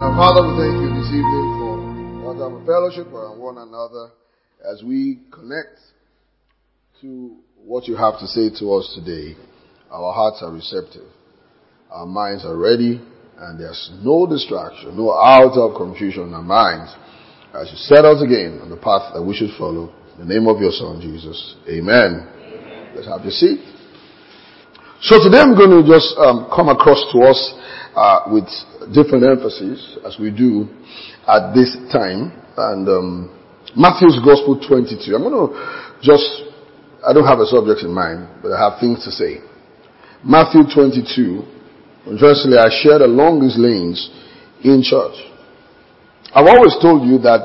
Now, Father, we thank you this evening for our time of fellowship around one another as we connect to what you have to say to us today. Our hearts are receptive. Our minds are ready, and there's no distraction, no outer confusion in our minds as you set us again on the path that we should follow. In the name of your Son, Jesus. Amen. Let's have your seat. So today I'm going to just come across to us with different emphasis as we do at this time. And Matthew's Gospel 22. I'm going to I don't have a subject in mind, but I have things to say. Matthew 22. Interestingly, I shared along these lanes in church. I've always told you that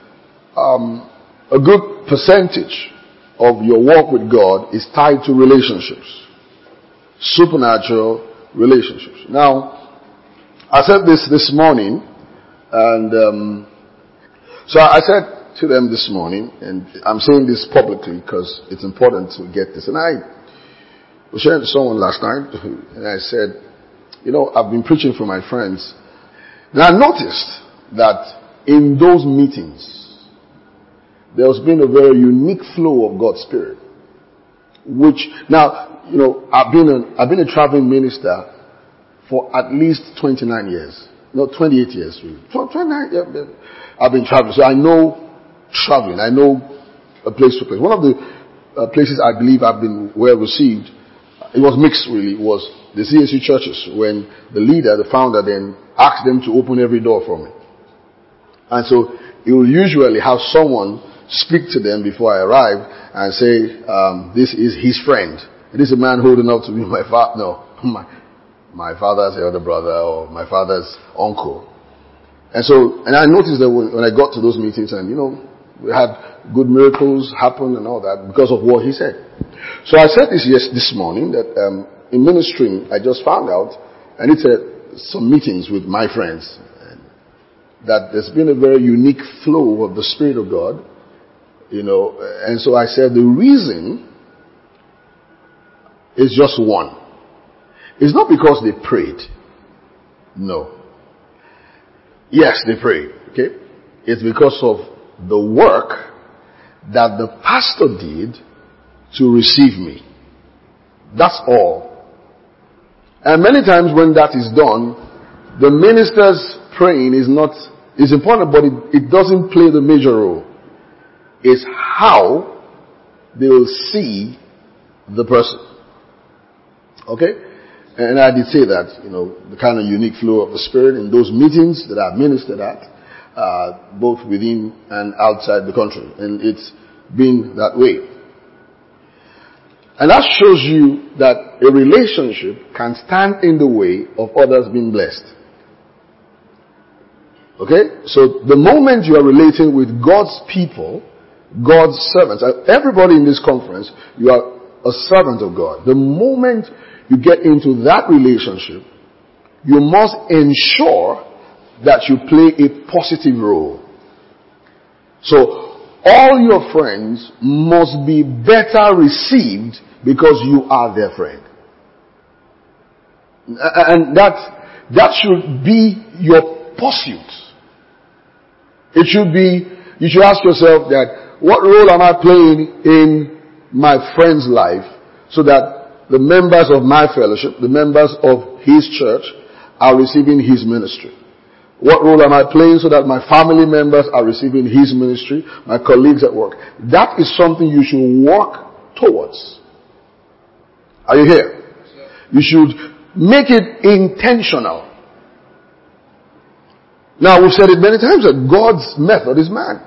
a good percentage of your walk with God is tied to relationships. Supernatural relationships. Now, I said this morning, and so I said to them this morning, and I'm saying this publicly because it's important to get this. And I was sharing to someone last night, and I said, I've been preaching for my friends, and I noticed that in those meetings, there's been a very unique flow of God's Spirit, which now, I've been a traveling minister for at least 29 years. No, 28 years really. 29 years. I've been traveling. So I know traveling. I know a place to place. One of the places I believe I've been well received, it was mixed really, was the CSU churches, when the leader, the founder, then asked them to open every door for me. And so he will usually have someone speak to them before I arrive and say, this is his friend. This is a man holding up to be my father. No, my father's elder brother or my father's uncle. And I noticed that when I got to those meetings and, we had good miracles happen and all that because of what he said. So I said this morning that, in ministering, I just found out, and it's some meetings with my friends, that there's been a very unique flow of the Spirit of God, and so I said the reason is just one. It's not because they prayed. No. Yes, they prayed. Okay? It's because of the work that the pastor did to receive me. That's all. And many times when that is done, the minister's praying is important, but it doesn't play the major role. It's how they will see the person. Okay? And I did say that, the kind of unique flow of the Spirit in those meetings that I've ministered at, both within and outside the country. And it's been that way. And that shows you that a relationship can stand in the way of others being blessed. Okay? So the moment you are relating with God's people, God's servants, everybody in this conference, you are a servant of God. The moment you get into that relationship, you must ensure that you play a positive role. So all your friends must be better received because you are their friend. And that should be your pursuit. It should be, you should ask yourself that, what role am I playing in my friend's life so that the members of my fellowship, the members of his church, are receiving his ministry? What role am I playing so that my family members are receiving his ministry, my colleagues at work? That is something you should work towards. Are you here? You should make it intentional. Now, we've said it many times that God's method is man.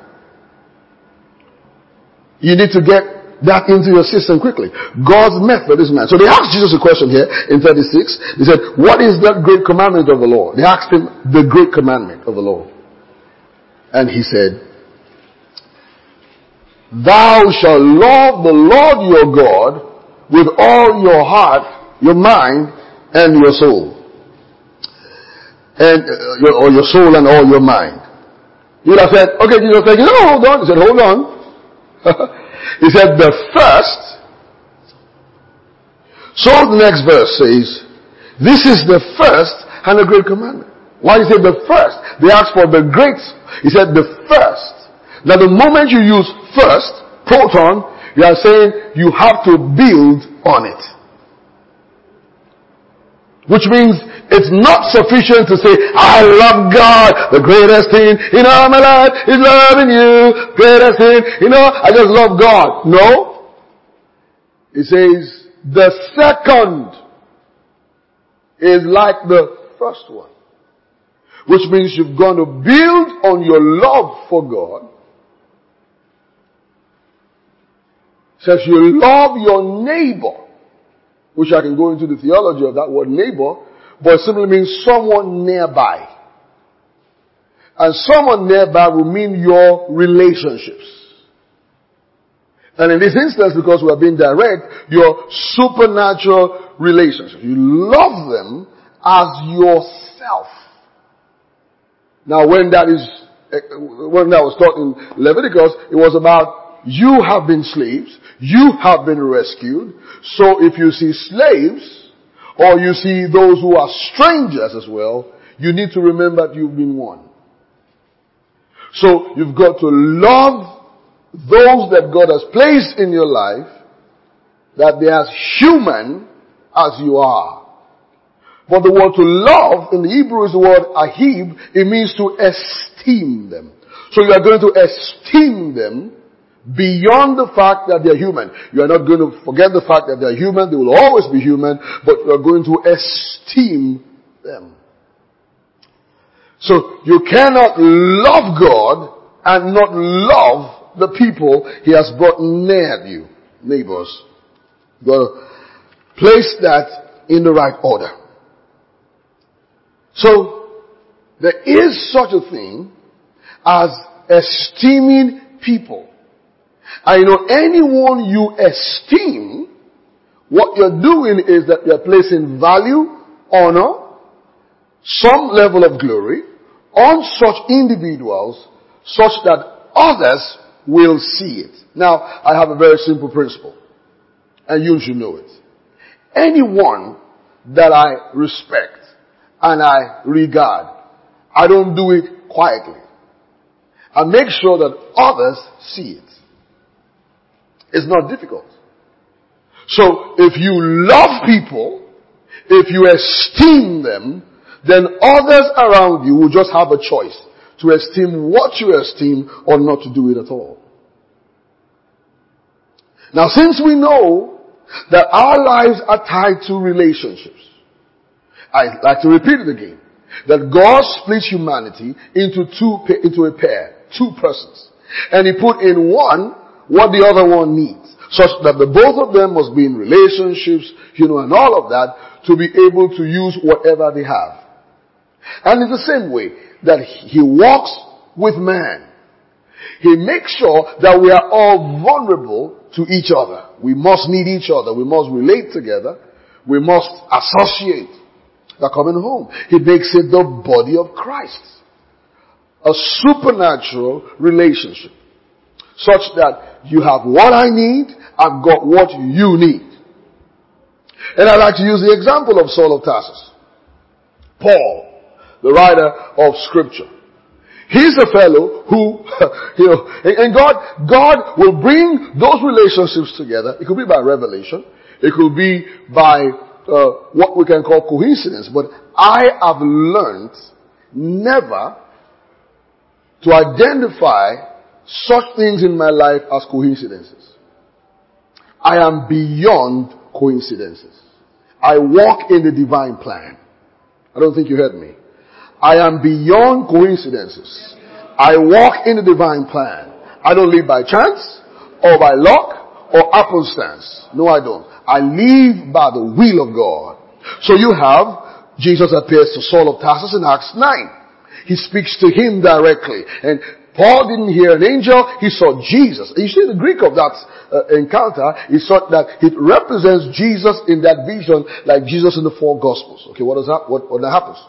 You need to get that into your system quickly. God's method is man. So they asked Jesus a question here in 36. They said, what is that great commandment of the law? They asked him the great commandment of the law. And he said, thou shalt love the Lord your God with all your heart, your mind, and your soul. And your soul and all your mind. You would have said, okay, Jesus said, hold on. He said, hold on. He said, the first. So the next verse says, this is the first and a great commandment. Why did he say the first? They asked for the great. He said the first. Now the moment you use first, proton, you are saying you have to build on it. Which means it's not sufficient to say, I love God. The greatest thing in all my life is loving you. Greatest thing, I just love God. No. It says the second is like the first one. Which means you've got to build on your love for God. It says you love your neighbor. Which I can go into the theology of that word neighbor, but it simply means someone nearby. And someone nearby will mean your relationships. And in this instance, because we are being direct, your supernatural relationships. You love them as yourself. Now when that was taught in Leviticus, it was about you have been slaves, you have been rescued. So if you see slaves, or you see those who are strangers as well, you need to remember that you've been won. So you've got to love those that God has placed in your life, that they are as human as you are. But the word to love in the Hebrew is the word ahib. It means to esteem them. So you are going to esteem them beyond the fact that they are human. You are not going to forget the fact that they are human. They will always be human, but you are going to esteem them. So you cannot love God and not love the people He has brought near you. Neighbors. You've got to place that in the right order. So there is such a thing as esteeming people. And anyone you esteem, what you're doing is that you're placing value, honor, some level of glory on such individuals such that others will see it. Now, I have a very simple principle, and you should know it. Anyone that I respect and I regard, I don't do it quietly. I make sure that others see it. It's not difficult. So if you love people, if you esteem them, then others around you will just have a choice to esteem what you esteem or not to do it at all. Now, since we know that our lives are tied to relationships, I like to repeat it again, that God split humanity into a pair, two persons. And He put in one what the other one needs, such that the both of them must be in relationships, and all of that, to be able to use whatever they have. And in the same way that He walks with man, He makes sure that we are all vulnerable to each other. We must need each other. We must relate together. We must associate. They're coming home. He makes it the body of Christ. A supernatural relationship. Such that you have what I need, I've got what you need. And I like to use the example of Saul of Tarsus. Paul, the writer of Scripture. He's a fellow who, and God will bring those relationships together. It could be by revelation. It could be by what we can call coincidence. But I have learned never to identify such things in my life as coincidences. I am beyond coincidences. I walk in the divine plan. I don't think you heard me. I am beyond coincidences. I walk in the divine plan. I don't live by chance or by luck or happenstance. No, I don't. I live by the will of God. So you have Jesus appears to Saul of Tarsus in Acts 9. He speaks to him directly. And Paul didn't hear an angel, he saw Jesus. You see the Greek of that encounter, he saw that it represents Jesus in that vision like Jesus in the four Gospels. Okay, what happens?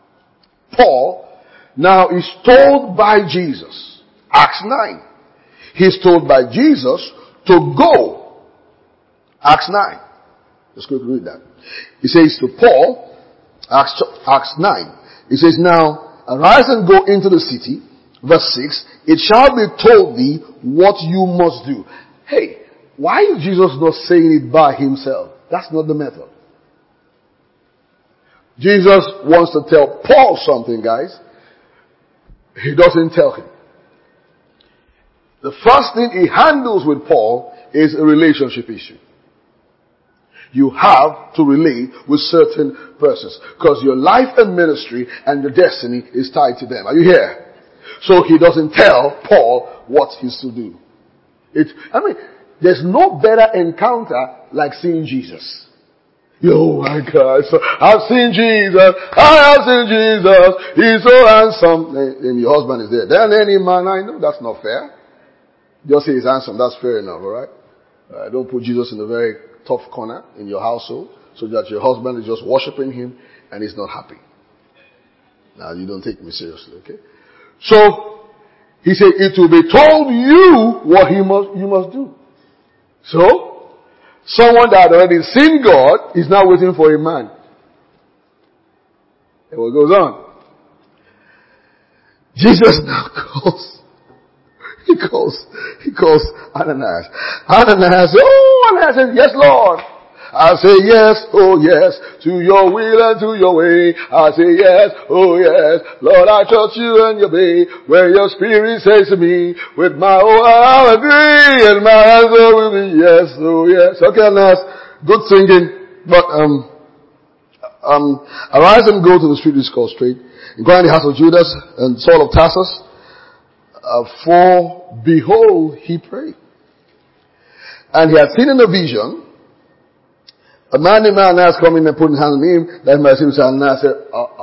Paul now is told by Jesus, Acts 9. He's told by Jesus to go. Acts 9. Let's quickly read that. He says to Paul, Acts 9. It says, now, arise and go into the city. Verse 6, it shall be told thee what you must do. Hey, why is Jesus not saying it by himself? That's not the method. Jesus wants to tell Paul something, guys. He doesn't tell him. The first thing he handles with Paul is a relationship issue. You have to relate with certain persons because your life and ministry and your destiny is tied to them. Are you here? So he doesn't tell Paul what he's to do. There's no better encounter like seeing Jesus. Oh my God, I've seen Jesus. I have seen Jesus. He's so handsome. And your husband is there. Then any man I know, that's not fair. Just say he's handsome. That's fair enough, alright? Don't put Jesus in a very tough corner in your household so that your husband is just worshiping him and he's not happy. Now you don't take me seriously, okay? So, he said, it will be told you what you must do. So, someone that had already seen God is now waiting for a man. And what goes on? Jesus now he calls Ananias. Ananias says, yes, Lord. I say yes, oh yes, to your will and to your way. I say yes, oh yes, Lord, I trust you and obey. When your spirit says to me, with my whole heart I'll agree, and my answer will be yes, oh yes. Okay, Ananias, good singing, but arise and go to the street which is called Straight, and go in the house of Judas and Saul of Tarsus, for behold, he prayed. And he had seen in a vision, a man named Ananias coming and putting hands on him, that might seem to Ananias said,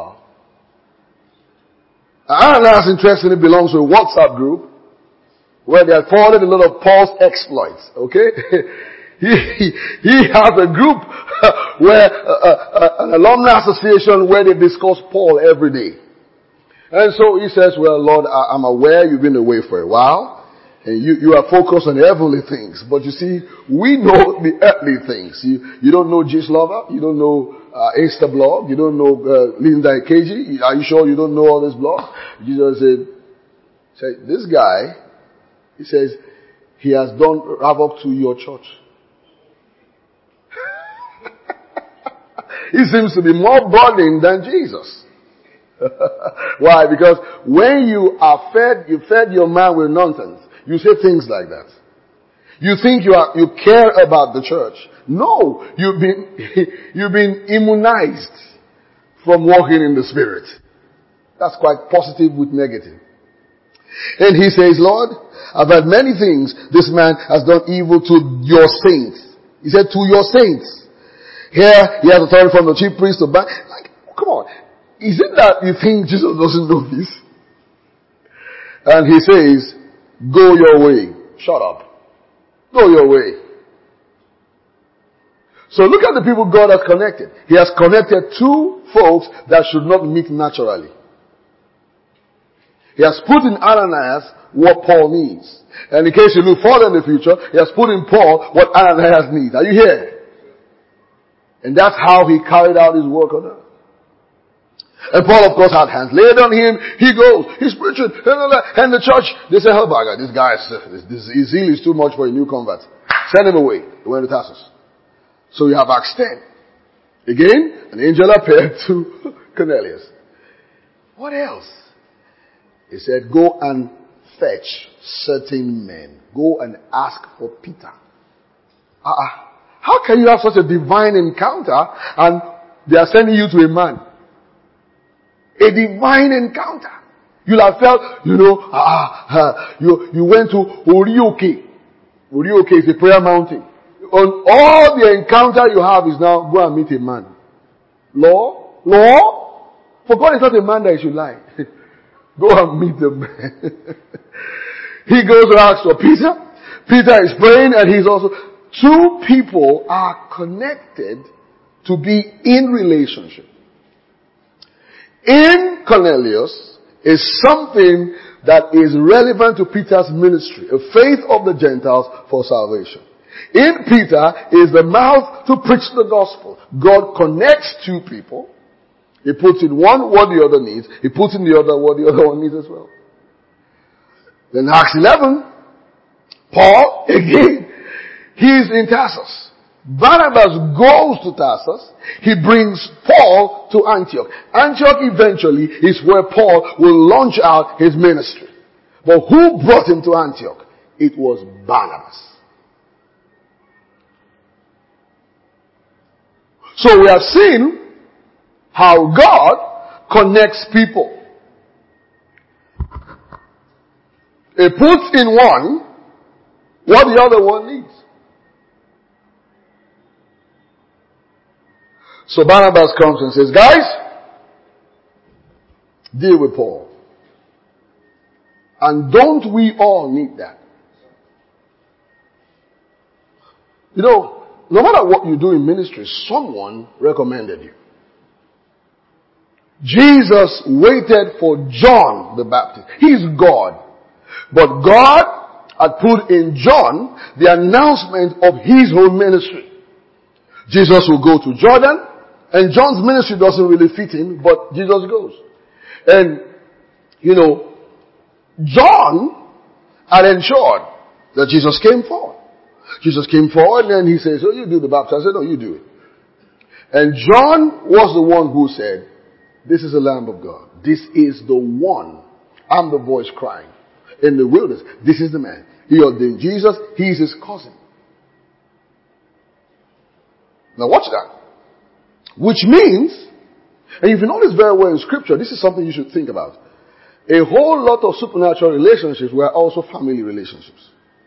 Ananias, interestingly, belongs to a WhatsApp group where they have forwarded a lot of Paul's exploits, okay? he has a group where, an alumni association where they discuss Paul every day. And so he says, well, Lord, I'm aware you've been away for a while. And you are focused on heavenly things. But you see, we know the earthly things. You don't know G's Lover. You don't know Instablog. You don't know Linda KG. Are you sure you don't know all this blog? Jesus said, this guy, he says, he has done havoc to your church. He seems to be more burdened than Jesus. Why? Because when you fed your man with nonsense. You say things like that. You think you care about the church. No, you've been immunized from walking in the Spirit. That's quite positive with negative. And he says, Lord, I've heard many things. This man has done evil to your saints. He said, to your saints. Here, he has authority from the chief priest to ban. Like, come on. Is it that you think Jesus doesn't know this? And he says, go your way. Shut up. Go your way. So look at the people God has connected. He has connected two folks that should not meet naturally. He has put in Ananias what Paul needs. And in case you look further in the future, he has put in Paul what Ananias needs. Are you here? And that's how he carried out his work on earth. And Paul, of course, had hands laid on him. He goes, he's preaching, and the church, they say, oh my God, this guy, his zeal is too much for a new convert. Send him away. He went to Tarsus. So you have Acts 10. Again, an angel appeared to Cornelius. What else? He said, go and fetch certain men. Go and ask for Peter. How can you have such a divine encounter and they are sending you to a man? A divine encounter. You'll have felt, you went to Orioke. Orioke is a prayer mountain. On all the encounter you have is now, go and meet a man. Law? For God is not a man that he should lie. Go and meet the man. He goes to ask for Peter. Peter is praying and he's also, two people are connected to be in relationship. In Cornelius is something that is relevant to Peter's ministry, a faith of the Gentiles for salvation. In Peter is the mouth to preach the gospel. God connects two people He puts in one what the other needs. He puts in the other what the other one needs as well. Then Acts 11, Paul, again, he's in Tarsus. Barnabas goes to Tarsus. He brings Paul to Antioch. Antioch eventually is where Paul will launch out his ministry. But who brought him to Antioch? It was Barnabas. So we have seen how God connects people. He puts in one what the other one needs. So Barnabas comes and says, guys, deal with Paul. And don't we all need that? You know, no matter what you do in ministry, someone recommended you. Jesus waited for John the Baptist. He's God. But God had put in John the announcement of his whole ministry. Jesus will go to Jordan, and John's ministry doesn't really fit him, but Jesus goes. And, you know, John had ensured that Jesus came forward. Jesus came forward and he says, oh, you do the baptism. I said, no, you do it. And John was the one who said, this is the Lamb of God. This is the one. I'm the voice crying in the wilderness. This is the man. He ordained Jesus. He's his cousin. Now watch that. Which means, and if you notice very well in scripture, this is something you should think about. A whole lot of supernatural relationships were also family relationships.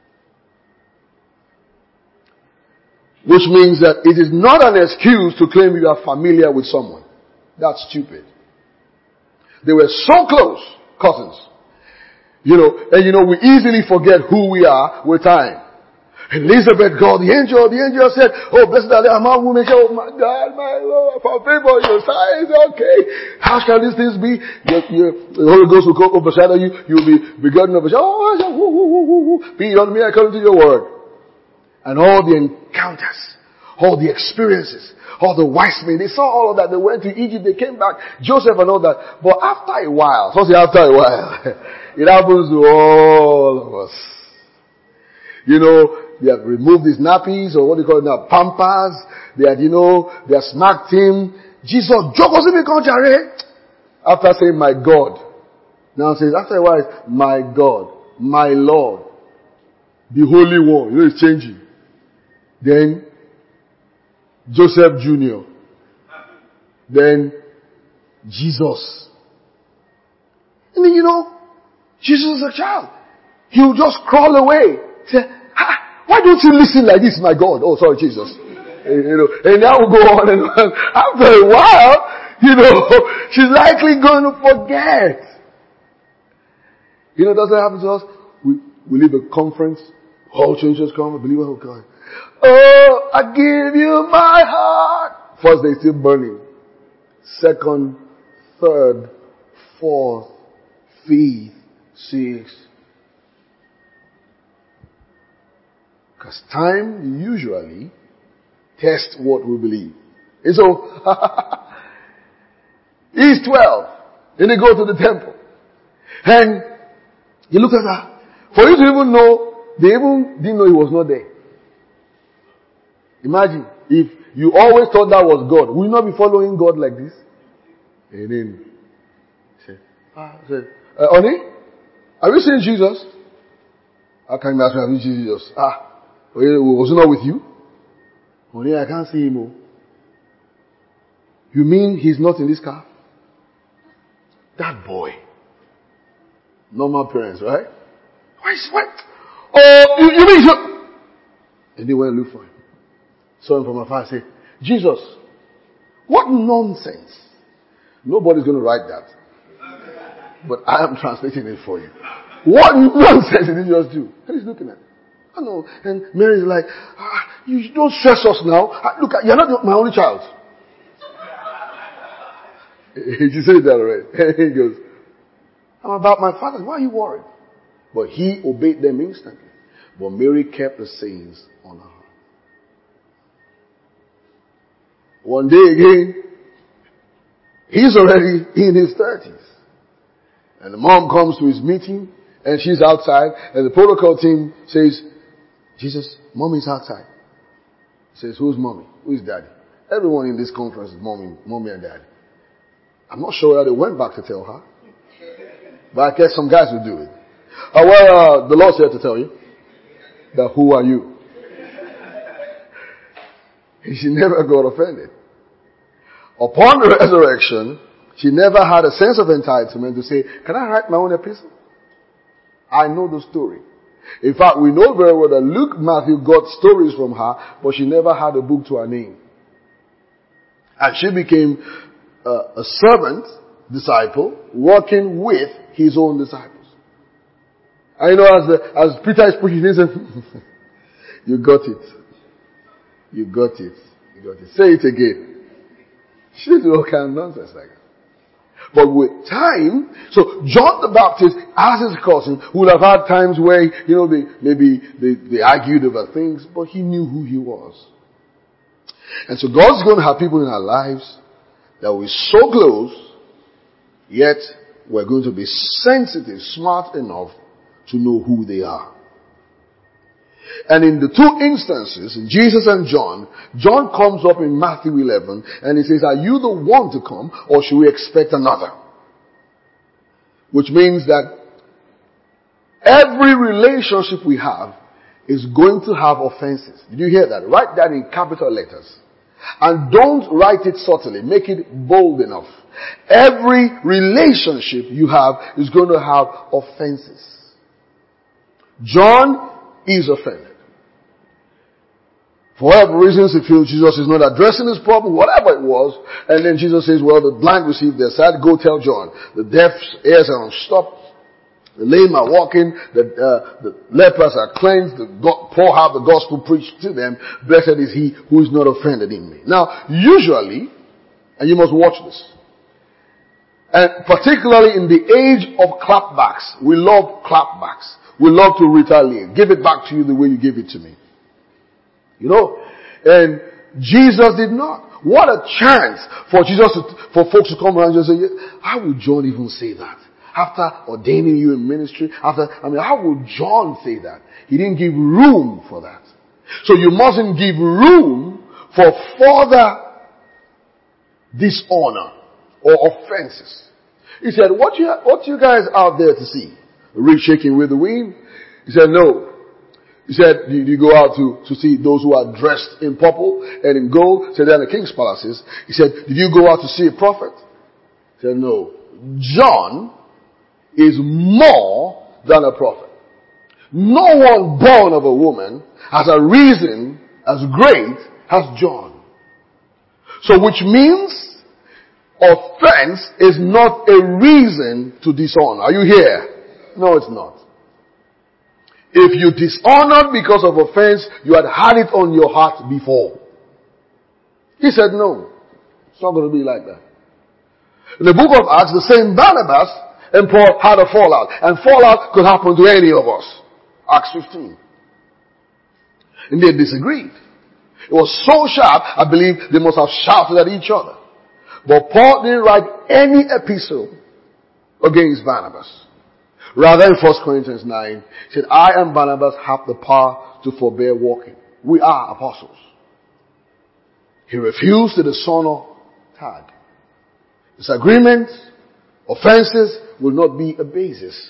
Which means that it is not an excuse to claim you are familiar with someone. That's stupid. They were so close, cousins. You know, and you know, we easily forget who we are with time. Elizabeth called the angel said, oh, blessed are the among women. Oh my God, my Lord, for favor, your signs, okay. How shall these things be? The Holy Ghost will overshadow you. You will be begotten of a shadow. Be on me according to your word. And all the encounters, all the experiences, all the wise men, they saw all of that. They went to Egypt, they came back, Joseph and all that. But after a while, after a while, it happens to all of us. You know, they have removed his nappies, or what do you call it now, pampers. They had, they have smacked him. Jesus, after saying, my God. Now says, after a while, my God, my Lord, the Holy One. It's changing. Then, Joseph Jr. Then, Jesus. And then, Jesus is a child. He will just crawl away. Say, why don't you listen like this, my God? Oh, sorry, Jesus. And that will go on and on. After a while, she's likely going to forget. Doesn't happen to us. We leave a conference. All churches come. A believer will come. Oh, I give you my heart. First, they still burning. Second, third, fourth, fifth, sixth. Because time usually tests what we believe. And so, he's 12. Then they go to the temple. And you look at that. For you to even know, they even didn't know he was not there. Imagine, if you always thought that was God, will you not be following God like this? And then, say, honey, have you seen Jesus? How can you ask me, have you seen Jesus? Was he not with you? Honey, I can't see him. You mean he's not in this car? That boy. Normal parents, right? What? Oh, you mean so? And they went and looked for him. Saw him from afar and said, Jesus, what nonsense. Nobody's going to write that. But I am translating it for you. What nonsense did he just do? And he's looking at it. I know. And Mary's like, you don't stress us now. Look, you're not my only child. He said that already. He goes, I'm about my father. Why are you worried? But he obeyed them instantly. But Mary kept the sayings on her heart. One day again, He's already in his 30s. And the mom comes to his meeting and she's outside and the protocol team says, Jesus, mommy's outside. He says, who's mommy? Who's daddy? Everyone in this conference is mommy and daddy. I'm not sure whether they went back to tell her. But I guess some guys will do it. The Lord's here to tell you that who are you? She never got offended. Upon the resurrection, she never had a sense of entitlement to say, can I write my own epistle? I know the story. In fact, we know very well that Luke, Matthew got stories from her, but she never had a book to her name. And she became a servant, disciple, working with his own disciples. And you know, as Peter is preaching, he says, you got it. You got it. You got it. Say it again. She did all kind of nonsense like that. But with time, so John the Baptist, as his cousin, would have had times where, they argued over things, but he knew who he was. And so God's going to have people in our lives that we're so close, yet we're going to be sensitive, smart enough to know who they are. And in the two instances, in Jesus and John, John comes up in Matthew 11 and he says, are you the one to come or should we expect another? Which means that every relationship we have is going to have offenses. Did you hear that? Write that in capital letters. And don't write it subtly. Make it bold enough. Every relationship you have is going to have offenses. John is offended. For whatever reasons, he feels Jesus is not addressing his problem, whatever it was. And then Jesus says, well, the blind receive their sight. Go tell John. The deaf's ears are unstopped. The lame are walking. The lepers are cleansed. The poor have the gospel preached to them. Blessed is he who is not offended in me. Now, usually, and you must watch this, and particularly in the age of clapbacks, we love clapbacks. We love to retaliate. Give it back to you the way you give it to me. You know, and Jesus did not. What a chance for for folks to come around and say, how would John even say that? After ordaining you in ministry, how would John say that? He didn't give room for that. So you mustn't give room for further dishonor or offenses. He said, what you guys out there to see? A reed shaking with the wind? He said, no. He said, did you go out to see those who are dressed in purple and in gold? He said, they're in the king's palaces. He said, did you go out to see a prophet? He said, no. John is more than a prophet. No one born of a woman has a reason as great as John. So which means offense is not a reason to dishonor. Are you here? No, it's not. If you dishonored because of offense, you had it on your heart before. He said no. It's not going to be like that. In the book of Acts, the same Barnabas and Paul had a fallout. And fallout could happen to any of us. Acts 15. And they disagreed. It was so sharp, I believe they must have shouted at each other. But Paul didn't write any epistle against Barnabas. Rather, in 1 Corinthians 9, he said, I and Barnabas have the power to forbear walking. We are apostles. He refused to dishonor tag. Disagreements, offenses will not be a basis.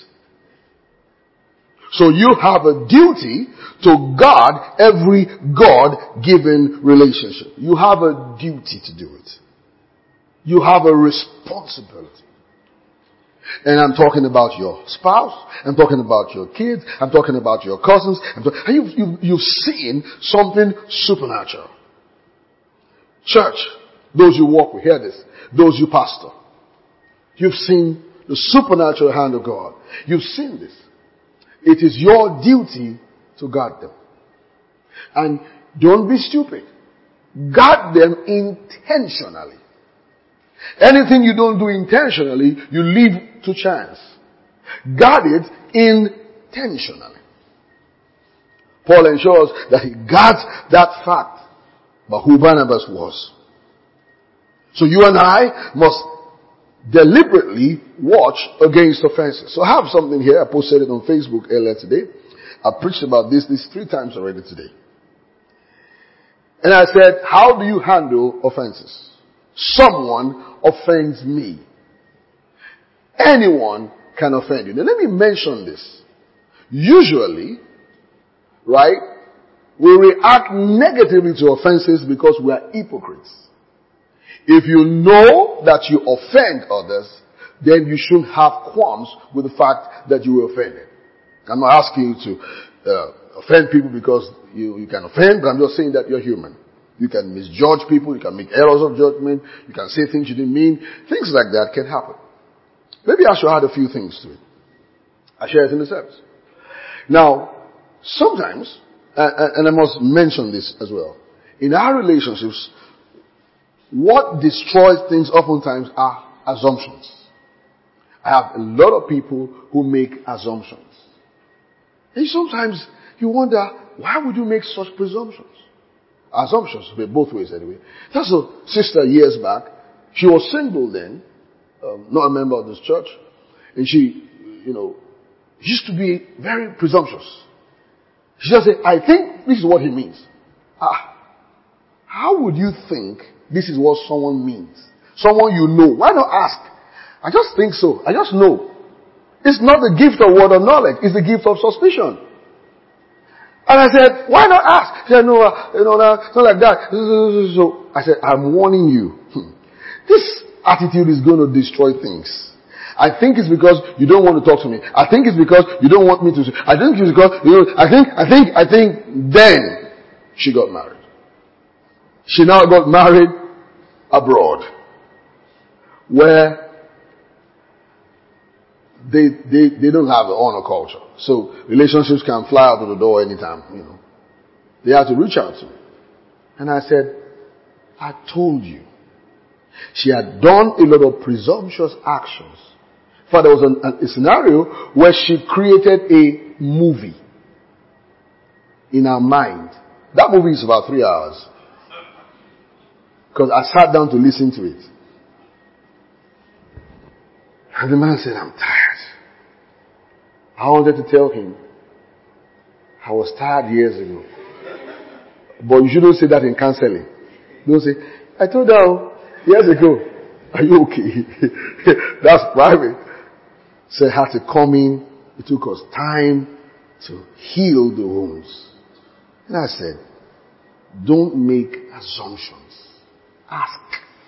So you have a duty to guard every God-given relationship. You have a duty to do it. You have a responsibility. And I'm talking about your spouse. I'm talking about your kids. I'm talking about your cousins. And you've seen something supernatural. Church, those you walk with, hear this. Those you pastor. You've seen the supernatural hand of God. You've seen this. It is your duty to guard them. And don't be stupid. Guard them intentionally. Anything you don't do intentionally, you leave to chance. Guard it intentionally. Paul ensures that he guards that fact about who Barnabas was. So you and I must deliberately watch against offenses. So I have something here. I posted it on Facebook earlier today. I preached about this 3 times already today. And I said, how do you handle offenses? Someone offends me. Anyone can offend you. Now let me mention this. Usually, right, we react negatively to offenses because we are hypocrites. If you know that you offend others, then you shouldn't have qualms with the fact that you were offended. I'm not asking you to offend people because you can offend, but I'm just saying that you're human. You can misjudge people, you can make errors of judgment, you can say things you didn't mean. Things like that can happen. Maybe I should add a few things to it. I share it in the service. Now, sometimes, and I must mention this as well, in our relationships, what destroys things oftentimes are assumptions. I have a lot of people who make assumptions. And sometimes you wonder, why would you make such presumptions? Assumptions, both ways anyway. That's a sister years back. She was single then, not a member of this church. And she, used to be very presumptuous. She just said, I think this is what he means. How would you think this is what someone means? Someone you know. Why not ask? I just think so. I just know. It's not the gift of word of knowledge. It's the gift of suspicion. And I said, why not ask? She said, no, not like that. So I said, I'm warning you. This attitude is going to destroy things. I think it's because you don't want to talk to me. I think it's because you don't want me to. I think it's because, I think. Then she got married. She now got married abroad, where they don't have the honor culture. So relationships can fly out of the door anytime, They have to reach out to me. And I said, I told you. She had done a lot of presumptuous actions. In fact, there was a scenario where she created a movie in her mind. That movie is about 3 hours. Because I sat down to listen to it. And the man said, I'm tired. I wanted to tell him, I was tired years ago. But you shouldn't say that in counseling. Don't say, I told her years ago. Are you okay? That's private. So I had to come in. It took us time to heal the wounds. And I said, don't make assumptions. Ask.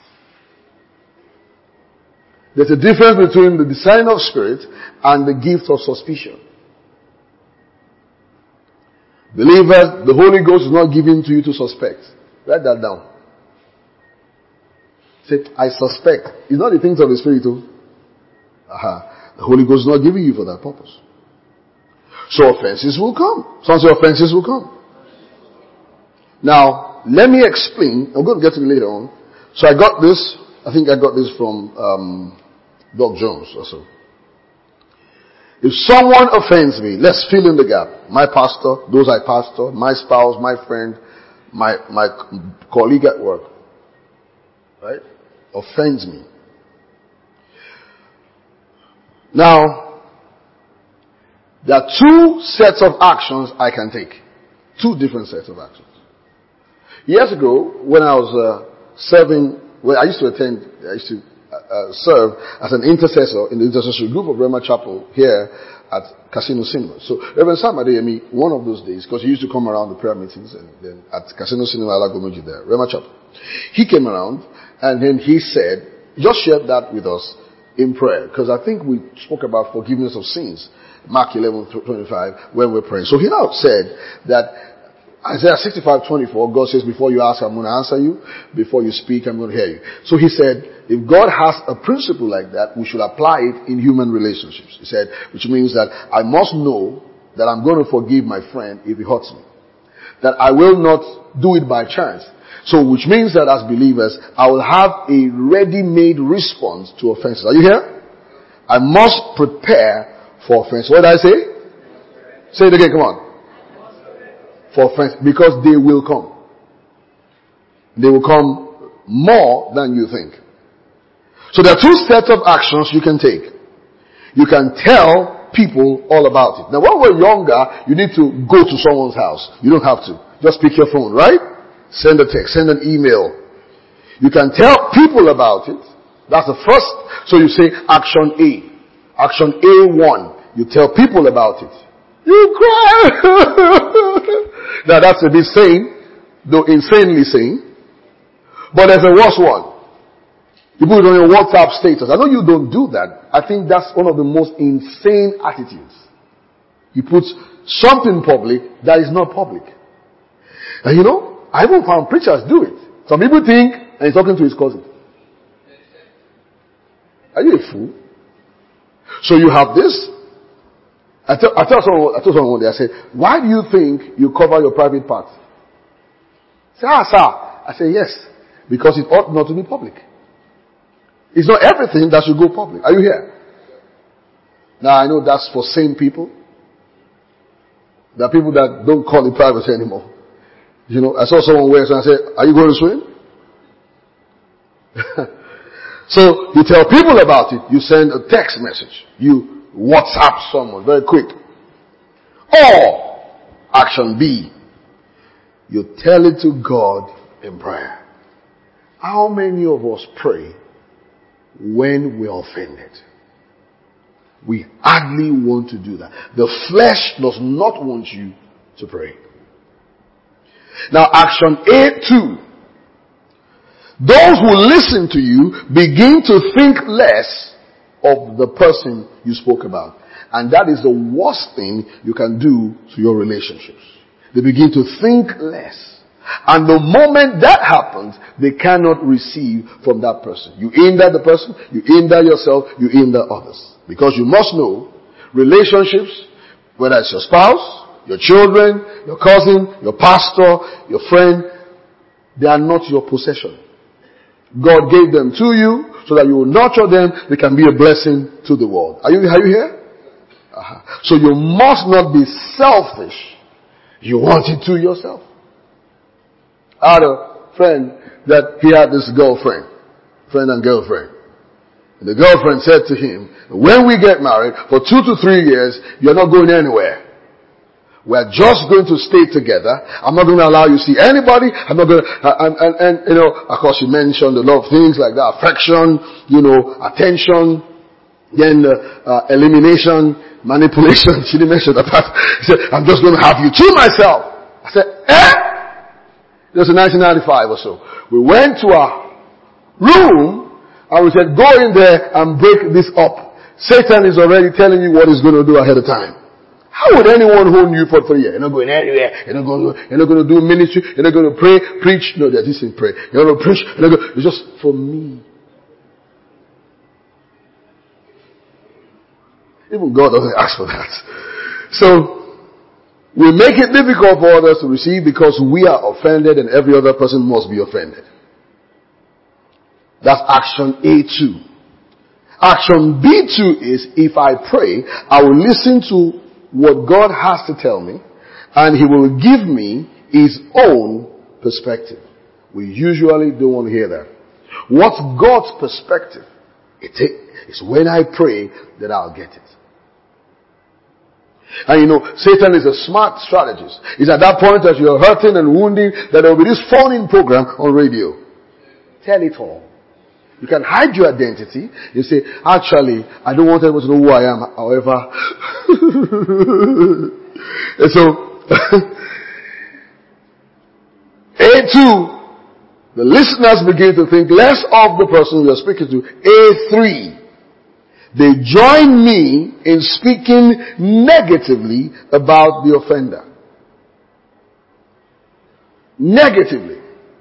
There's a difference between the discerning of spirit and the gift of suspicion. Believers, the Holy Ghost is not given to you to suspect. Write that down. Say, I suspect. It's not the things of the Spirit. The Holy Ghost is not giving you for that purpose. So offenses will come. Some say offenses will come. Now, let me explain. I'm going to get to it later on. So I got this. I think I got this from Doc Jones or so. If someone offends me, let's fill in the gap. My pastor, those I pastor, my spouse, my friend, my colleague at work, right? Offends me. Now, there are 2 sets of actions I can take. 2 different sets of actions. Years ago, when I was serving, I used to serve as an intercessor in the intercessory group of Rema Chapel here at Casino Cinema. So Reverend Sam Adeyemi, one of those days, because he used to come around the prayer meetings and then at Casino Cinema Alagomeji there, Rema Chapel. He came around and then he said, just shared that with us in prayer, because I think we spoke about forgiveness of sins, Mark 11:25, when we're praying. So he now said that Isaiah 65:24, God says, before you ask, I'm going to answer you. Before you speak, I'm going to hear you. So he said, if God has a principle like that, we should apply it in human relationships. He said, which means that I must know that I'm going to forgive my friend if he hurts me. That I will not do it by chance. So which means that as believers, I will have a ready-made response to offenses. Are you here? I must prepare for offense. What did I say? Say it again, come on. For offense, because they will come. They will come more than you think. So there are two sets of actions you can take. You can tell people all about it. Now when we're younger, you need to go to someone's house. You don't have to. Just pick your phone, right? Send a text, send an email. You can tell people about it. That's the first. So you say action A. Action A1. You tell people about it. You cry. Now that's a bit sane, though insanely sane. But there's a worse one. You put it on your WhatsApp status. I know you don't do that. I think that's one of the most insane attitudes. You put something public that is not public. And you know, I even found preachers do it. Some people think, and he's talking to his cousin. Are you a fool? So you have this. I told someone one day, I said, why do you think you cover your private parts? Say, sir. I said, yes. Because it ought not to be public. It's not everything that should go public. Are you here? Now I know that's for sane people. There are people that don't call it private anymore. You know, I saw someone wear something and I said, are you going to swim? So you tell people about it. You send a text message. You WhatsApp someone very quick. Or action B. You tell it to God in prayer. How many of us pray when we're offended? We hardly want to do that. The flesh does not want you to pray. Now action A2. Those who listen to you begin to think less of the person you spoke about. And that is the worst thing you can do to your relationships. They begin to think less. And the moment that happens, they cannot receive from that person. You hinder the person, you hinder yourself, you hinder others. Because you must know, relationships, whether it's your spouse, your children, your cousin, your pastor, your friend, they are not your possession. God gave them to you so that you will nurture them. They can be a blessing to the world. Are you here? So you must not be selfish. You want it to yourself. I had a friend that he had this girlfriend, friend and girlfriend. And the girlfriend said to him, when we get married, for 2 to 3 years, you're not going anywhere. We're just going to stay together. I'm not going to allow you to see anybody. I'm not going to, and you know, of course she mentioned a lot of things like that, affection, you know, attention, then elimination, manipulation. She didn't mention that part. She said, I'm just going to have you to myself. I said, It was in 1995 or so. We went to our room and we said, go in there and break this up. Satan is already telling you what he's going to do ahead of time. How would anyone who knew for 3 years? You're not going anywhere. You're not going to do ministry. You're not going to pray, preach. No, that isn't pray. You're not going to preach. It's just for me. Even God doesn't ask for that. So, we make it difficult for others to receive because we are offended and every other person must be offended. That's action A2. Action B2 is, if I pray, I will listen to what God has to tell me and He will give me His own perspective. We usually don't want to hear that. What's God's perspective? It's when I pray that I'll get it. And you know, Satan is a smart strategist. It's at that point that you're hurting and wounding that there will be this phone-in program on radio. Tell it all. You can hide your identity. You say, actually, I don't want anyone to know who I am. However, and so, A2, the listeners begin to think less of the person we are speaking to. A3, they join me in speaking negatively about the offender. Negatively.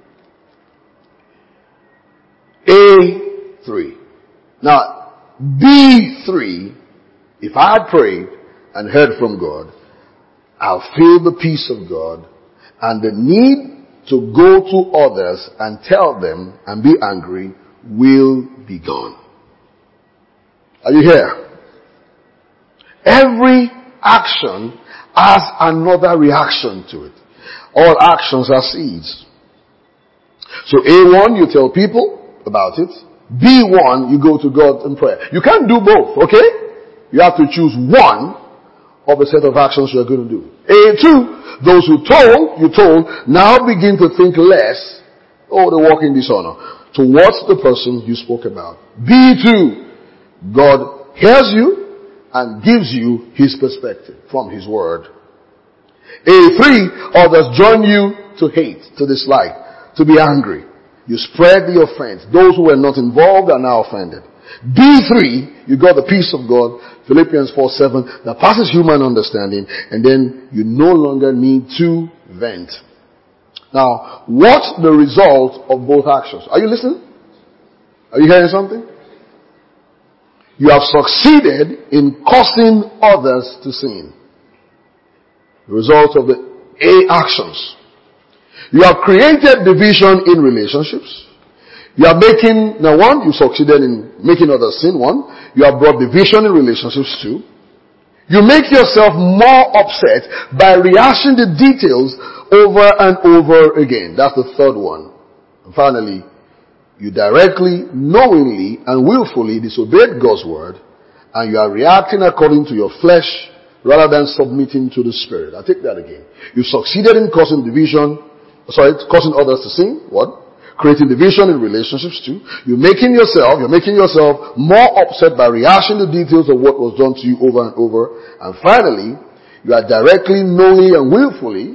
A3. Now, B3, if I had prayed and heard from God, I'll feel the peace of God and the need to go to others and tell them and be angry will be gone. Are you here? Every action has another reaction to it. All actions are seeds. So A1, you tell people about it. B1, you go to God in prayer. You can't do both, okay? You have to choose one of a set of actions you're going to do. A2, those who you told, now begin to think less, they walk in dishonor, towards the person you spoke about. B2, God hears you and gives you his perspective from his word. A3, others join you to hate, to dislike, to be angry. You spread the offense. Those who were not involved are now offended. B3, you got the peace of God, Philippians 4:7, that passes human understanding, and then you no longer need to vent. Now, what's the result of both actions? Are you listening? Are you hearing something? You have succeeded in causing others to sin. The result of the A actions. You have created division in relationships. You are making, now one, you succeeded in making others sin. One, you have brought division in relationships. Two, you make yourself more upset by rehashing the details over and over again. That's the third one. And finally, you directly, knowingly, and willfully disobeyed God's word, and you are reacting according to your flesh rather than submitting to the Spirit. I'll take that again. You succeeded in causing others to sin. One, creating division in relationships. Two, you're making yourself more upset by rehashing the details of what was done to you over and over. And finally, you are directly, knowingly, and willfully,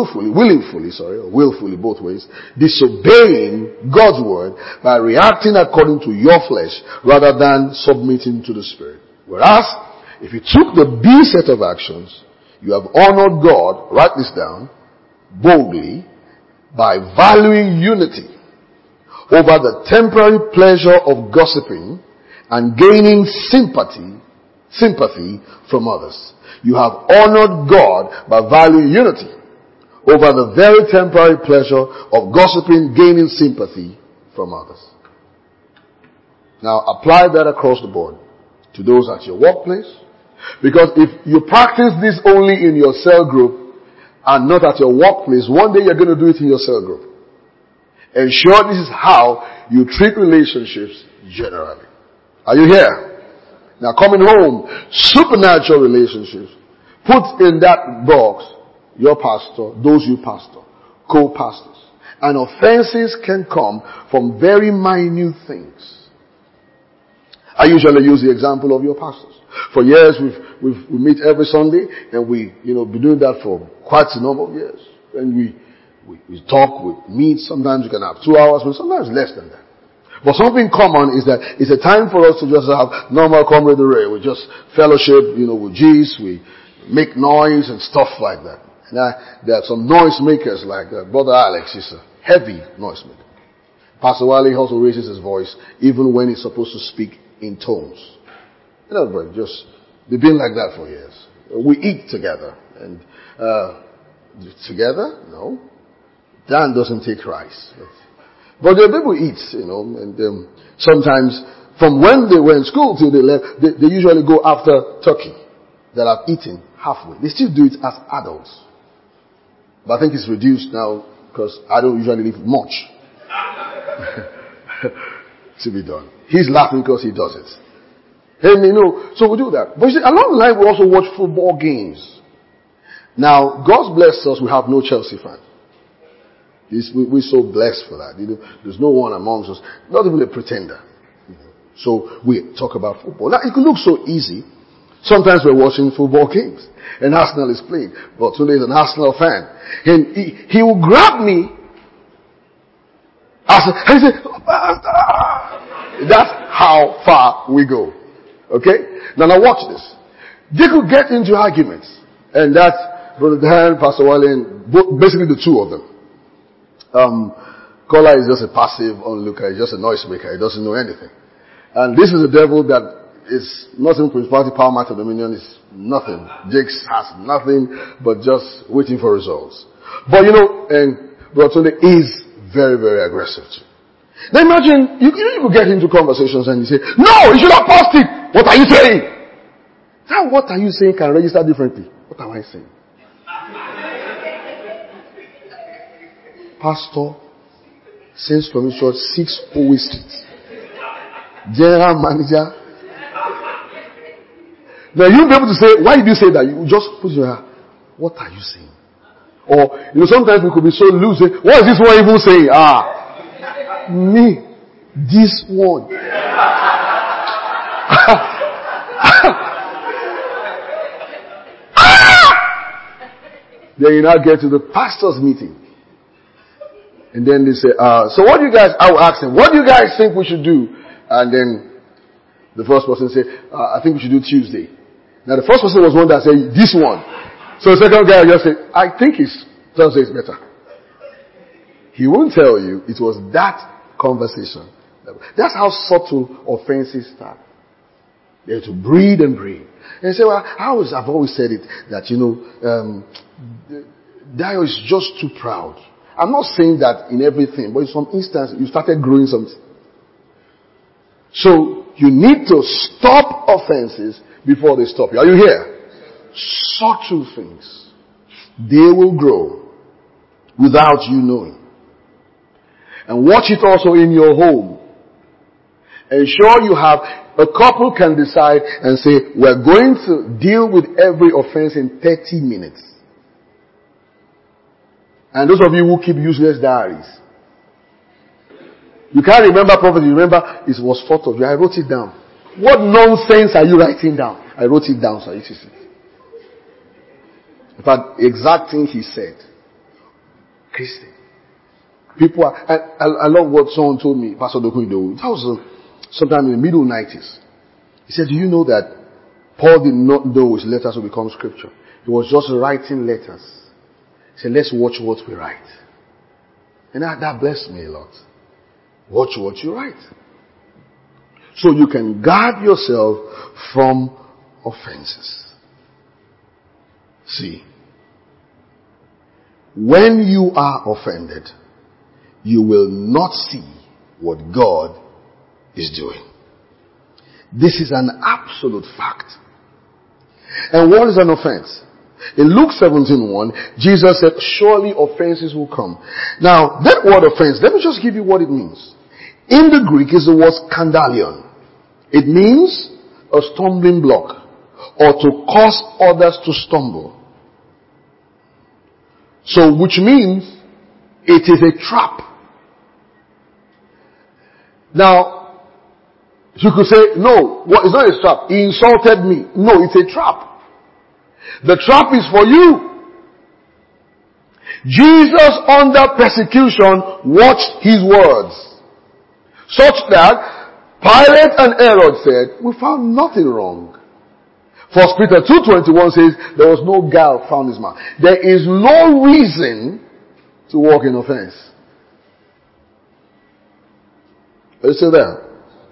both ways, disobeying God's word by reacting according to your flesh rather than submitting to the Spirit. Whereas, if you took the B set of actions, you have honored God, write this down, boldly, by valuing unity over the temporary pleasure of gossiping and gaining sympathy from others. You have honored God by valuing unity over the very temporary pleasure of gossiping, gaining sympathy from others. Now apply that across the board to those at your workplace. Because if you practice this only in your cell group and not at your workplace, one day you're going to do it in your cell group. Ensure this is how you treat relationships generally. Are you here? Now coming home, supernatural relationships. Put in that box your pastor, those you pastor, co-pastors. And offenses can come from very minute things. I usually use the example of your pastors. For years we meet every Sunday, and we been doing that for quite a number of years. And we talk, we meet, sometimes we can have 2 hours, but sometimes less than that. But something common is that it's a time for us to just have normal camaraderie. We just fellowship, with G's, we make noise and stuff like that. And there are some noise makers like Brother Alex. He's a heavy noise maker. Pastor Wally also raises his voice even when he's supposed to speak in tones. They've been like that for years. We eat together. And together? No. Dan doesn't take rice. But the people eat, and sometimes from when they were in school till they left, they usually go after turkey that I've eaten halfway. They still do it as adults. But I think it's reduced now because I don't usually leave much to be done. He's laughing because he does it. And so we do that. But you see, along the line we also watch football games. Now, God's blessed us, we have no Chelsea fan. We're so blessed for that. There's no one amongst us, not even a pretender. So we talk about football. Now, it can look so easy. Sometimes we're watching football games, and Arsenal is playing. But Tunde is an Arsenal fan. And he will grab me. And he say, that's how far we go. Okay? Now watch this. They could get into arguments. And that's Brother Dan, Pastor Wale, basically the two of them. Kola is just a passive onlooker. He's just a noise maker. He doesn't know anything. And this is a devil that is nothing. Principality, power, might, and dominion is nothing. Jakes has nothing but just waiting for results. But and Brother Tunde is very, very aggressive too. Now imagine, you get into conversations and you say, no, you should have passed it. What are you saying? Now what are you saying can register differently. What am I saying? Pastor, Saints Commission 6 Owe Street. General manager. Now you'll be able to say, why did you say that? You just put your hand, what are you saying? Or, sometimes we could be so loose. What is this one even saying? Me. This one. Then you now get to the pastor's meeting. And then they say, so what do you guys, I will ask them, what do you guys think we should do? And then the first person say, I think we should do Tuesday. Now the first person was one that said, this one. So the second guy just said, I think Thursday is better. He won't tell you it was that conversation. That's how subtle offenses start. They have to breed and breed. And you say, well, I've always said it, that, Dio is just too proud. I'm not saying that in everything, but in some instances, you started growing something. So, you need to stop offenses before they stop you. Are you here? Subtle things. They will grow without you knowing. And watch it also in your home. Ensure you have, a couple can decide and say, we're going to deal with every offense in 30 minutes. And those of you who keep useless diaries, you can't remember properly. Remember, it was 4th of July. I wrote it down. What nonsense are you writing down? I wrote it down, so you see. In fact, exact thing he said. Christian. People are, I love what someone told me, Pastor Dokuido. That was sometime in the middle 90s. He said, do you know that Paul did not know his letters will become scripture? He was just writing letters. He said, let's watch what we write. And that blessed me a lot. Watch what you write. So you can guard yourself from offenses. See, when you are offended, you will not see what God is doing. This is an absolute fact. And what is an offense? In Luke 17:1, Jesus said, surely offenses will come. Now, that word offense, let me just give you what it means. In the Greek is the word skandalion. It means a stumbling block or to cause others to stumble. So, which means it is a trap. Now, you could say, no, it's not a trap. He insulted me. No, it's a trap. The trap is for you. Jesus under persecution watched his words. Such that Pilate and Herod said, we found nothing wrong. 1 Peter 2:21 says, there was no guile found in his mouth. There is no reason to walk in offense. Are you still there?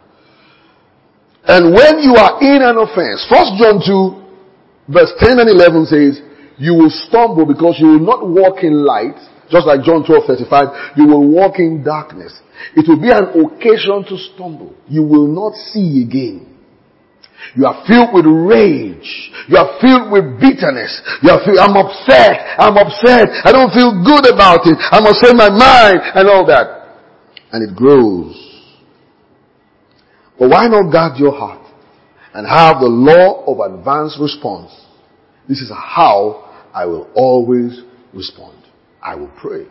And when you are in an offense, 1 John 2 verse 10 and 11 says, you will stumble because you will not walk in light, just like John 12:35, you will walk in darkness. It will be an occasion to stumble. You will not see again. You are filled with rage. You are filled with bitterness. I'm upset. I don't feel good about it. I must say my mind and all that. And it grows. But why not guard your heart and have the law of advanced response? This is how I will always respond. I will pray.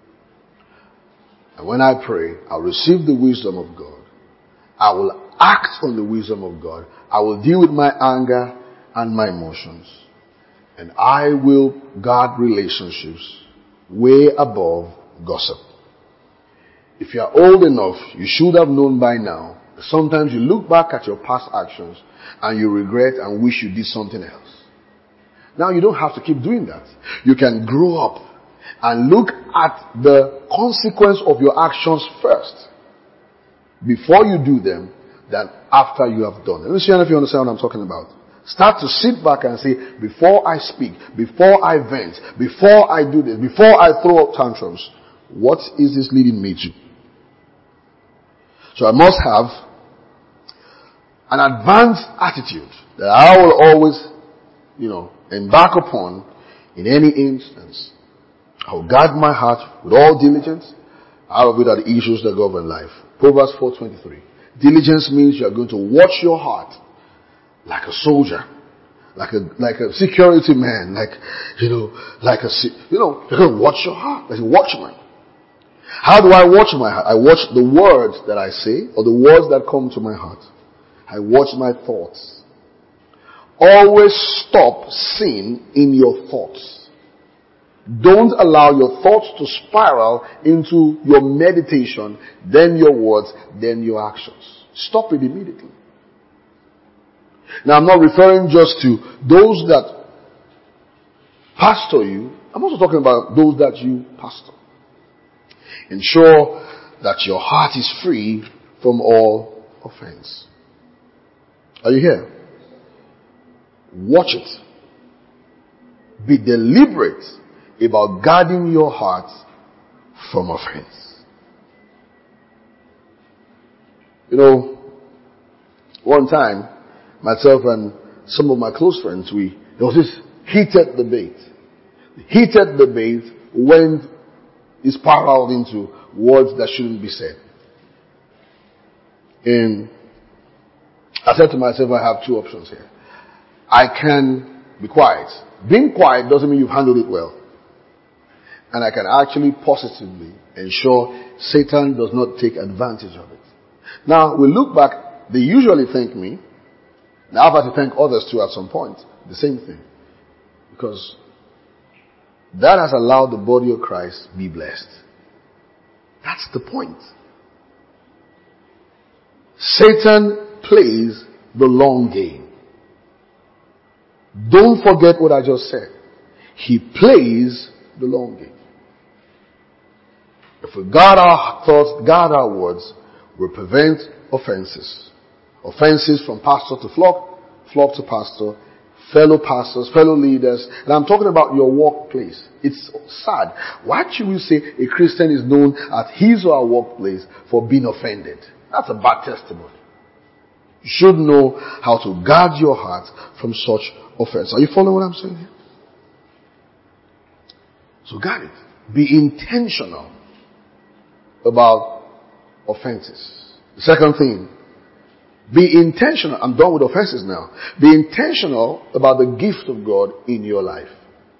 And when I pray, I'll receive the wisdom of God. I will act on the wisdom of God. I will deal with my anger and my emotions. And I will guard relationships way above gossip. If you are old enough, you should have known by now. Sometimes you look back at your past actions and you regret and wish you did something else. Now you don't have to keep doing that. You can grow up and look at the consequence of your actions first before you do them than after you have done them. Let me see if you understand what I'm talking about. Start to sit back and say, before I speak, before I vent, before I do this, before I throw up tantrums, what is this leading me to? So I must have an advanced attitude that I will always, embark upon in any instance. I will guard my heart with all diligence. Out of it are the issues that govern life. Proverbs 4:23. Diligence means you are going to watch your heart like a soldier, like a security man, you're going to watch your heart, like a watchman. How do I watch my heart? I watch the words that I say, or the words that come to my heart. I watch my thoughts. Always stop sin in your thoughts. Don't allow your thoughts to spiral into your meditation, then your words, then your actions. Stop it immediately. Now, I'm not referring just to those that pastor you. I'm also talking about those that you pastor. Ensure that your heart is free from all offense. Are you here? Watch it. Be deliberate about guarding your heart from offense. One time, myself and some of my close friends, there was this heated debate. The heated debate went is spiraled into words that shouldn't be said. And I said to myself, I have two options here. I can be quiet. Being quiet doesn't mean you've handled it well. And I can actually positively ensure Satan does not take advantage of it. Now, we look back, they usually thank me. Now I've had to thank others too at some point. The same thing. Because that has allowed the body of Christ be blessed. That's the point. Satan plays the long game. Don't forget what I just said. He plays the long game. If we guard our thoughts, guard our words, we'll prevent offenses. Offenses from pastor to flock, flock to pastor, fellow pastors, fellow leaders. And I'm talking about your workplace. It's sad. Why should we say a Christian is known at his or her workplace for being offended? That's a bad testimony. You should know how to guard your heart from such offense. Are you following what I'm saying here? So guard it. Be intentional about offenses. The second thing, be intentional. I'm done with offenses now. Be intentional about the gift of God in your life.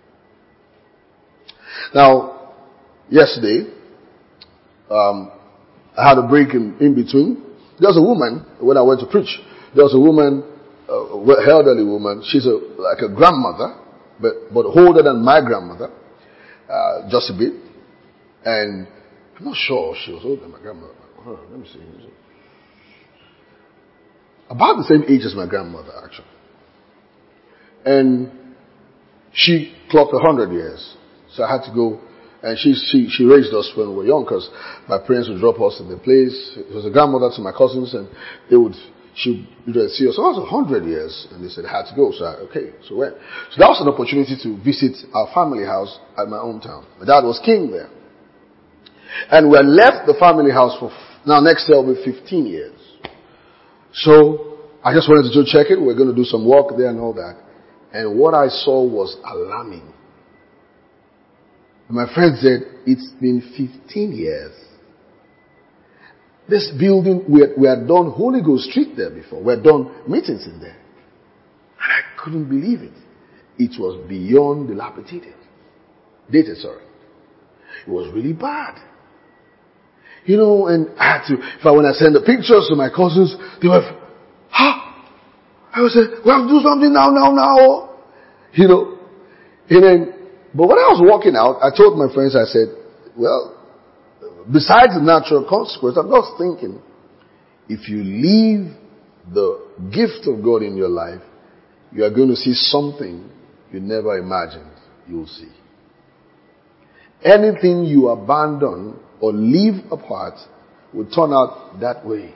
Now, yesterday, I had a break in between. There was a woman, when I went to preach, there was a woman, elderly woman. She's like a grandmother, but older than my grandmother, just a bit. And I'm not sure she was older than my grandmother. Let me see. About the same age as my grandmother, actually. And she clocked 100 years. So I had to go, and she raised us when we were young, because my parents would drop us in the place. It was a grandmother to my cousins, and she would see us. So I was 100 years, and they said I had to go. So so we went. So that was an opportunity to visit our family house at my hometown. My dad was king there. And we had left the family house for, now next year will be 15 years. So I just wanted to check it. We're going to do some work there and all that. And what I saw was alarming. My friend said, it's been 15 years. This building, we had done Holy Ghost Street there before. We had done meetings in there. And I couldn't believe it. It was beyond dilapidated. Dated, sorry. It was really bad. And I had to, when I send the pictures to my cousins, they were, I would say, we have to do something now. And then, but when I was walking out, I told my friends, I said, well, besides the natural consequence, I'm just thinking, if you leave the gift of God in your life, you are going to see something you never imagined you will see. Anything you abandon or leave apart will turn out that way.